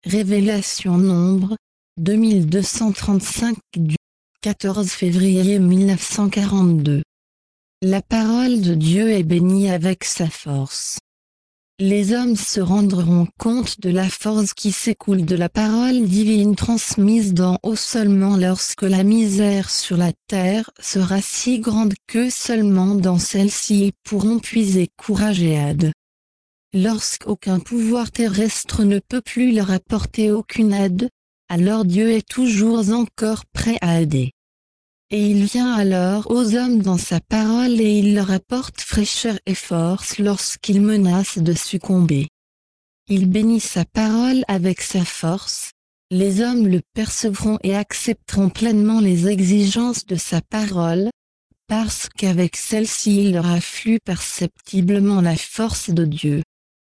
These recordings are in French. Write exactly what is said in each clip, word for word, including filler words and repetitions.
Révélation Nombre, deux mille deux cent trente-cinq du quatorze février mille neuf cent quarante-deux. La parole de Dieu est bénie avec sa force. Les hommes se rendront compte de la force qui s'écoule de la parole divine transmise d'en haut seulement lorsque la misère sur la terre sera si grande que seulement dans celle-ci ils pourront puiser courage et aide. Lorsqu'aucun pouvoir terrestre ne peut plus leur apporter aucune aide, alors Dieu est toujours encore prêt à aider. Et il vient alors aux hommes dans sa parole et il leur apporte fraîcheur et force lorsqu'ils menacent de succomber. Il bénit sa parole avec sa force, les hommes le percevront et accepteront pleinement les exigences de sa parole, parce qu'avec celle-ci il leur afflue perceptiblement la force de Dieu.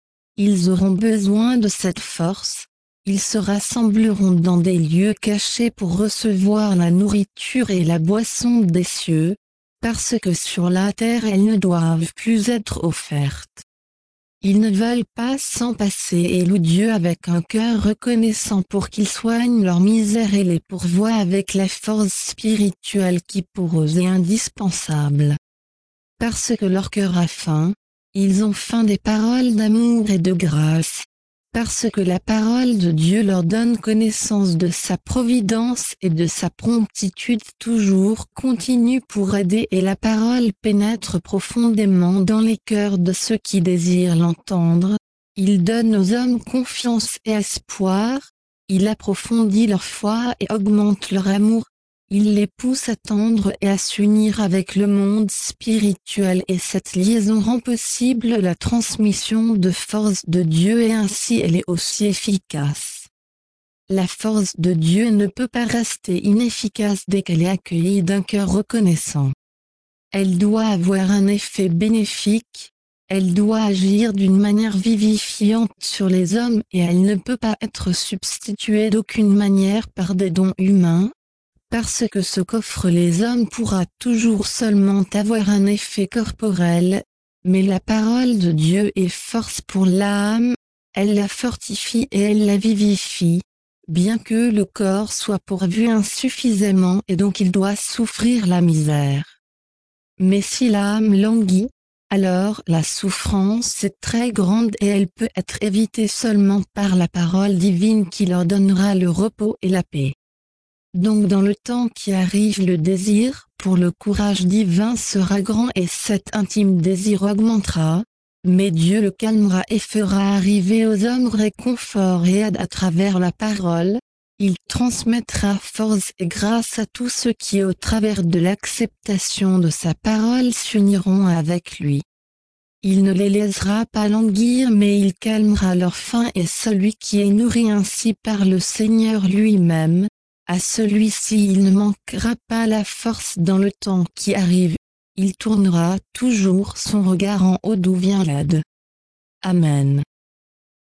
Ils auront besoin de cette force, ils se rassembleront dans des lieux cachés pour recevoir la nourriture et la boisson des cieux, parce que sur la terre elles ne doivent plus être offertes. Ils ne veulent pas s'en passer et louent Dieu avec un cœur reconnaissant pour qu'il soigne leur misère et les pourvoie avec la force spirituelle qui pour eux est indispensable. Parce que leur cœur a faim, ils ont faim des paroles d'amour et de grâce, parce que la parole de Dieu leur donne connaissance de sa providence et de sa promptitude toujours continue pour aider et la parole pénètre profondément dans les cœurs de ceux qui désirent l'entendre, il donne aux hommes confiance et espoir, il approfondit leur foi et augmente leur amour. Il les pousse à tendre et à s'unir avec le monde spirituel et cette liaison rend possible la transmission de force de Dieu et ainsi elle est aussi efficace. La force de Dieu ne peut pas rester inefficace dès qu'elle est accueillie d'un cœur reconnaissant. Elle doit avoir un effet bénéfique, elle doit agir d'une manière vivifiante sur les hommes et elle ne peut pas être substituée d'aucune manière par des dons humains, parce que ce qu'offrent les hommes pourra toujours seulement avoir un effet corporel, mais la parole de Dieu est force pour l'âme, elle la fortifie et elle la vivifie, bien que le corps soit pourvu insuffisamment et donc il doit souffrir la misère. Mais si l'âme languit, alors la souffrance est très grande et elle peut être évitée seulement par la parole divine qui leur donnera le repos et la paix. Donc dans le temps qui arrive le désir pour le courage divin sera grand et cet intime désir augmentera, mais Dieu le calmera et fera arriver aux hommes réconfort et aide à travers la parole, il transmettra force et grâce à tous ceux qui au travers de l'acceptation de sa parole s'uniront avec lui. Il ne les laissera pas languir mais il calmera leur faim et celui qui est nourri ainsi par le Seigneur lui-même, à celui-ci il ne manquera pas la force dans le temps qui arrive, il tournera toujours son regard en haut d'où vient l'aide. Amen.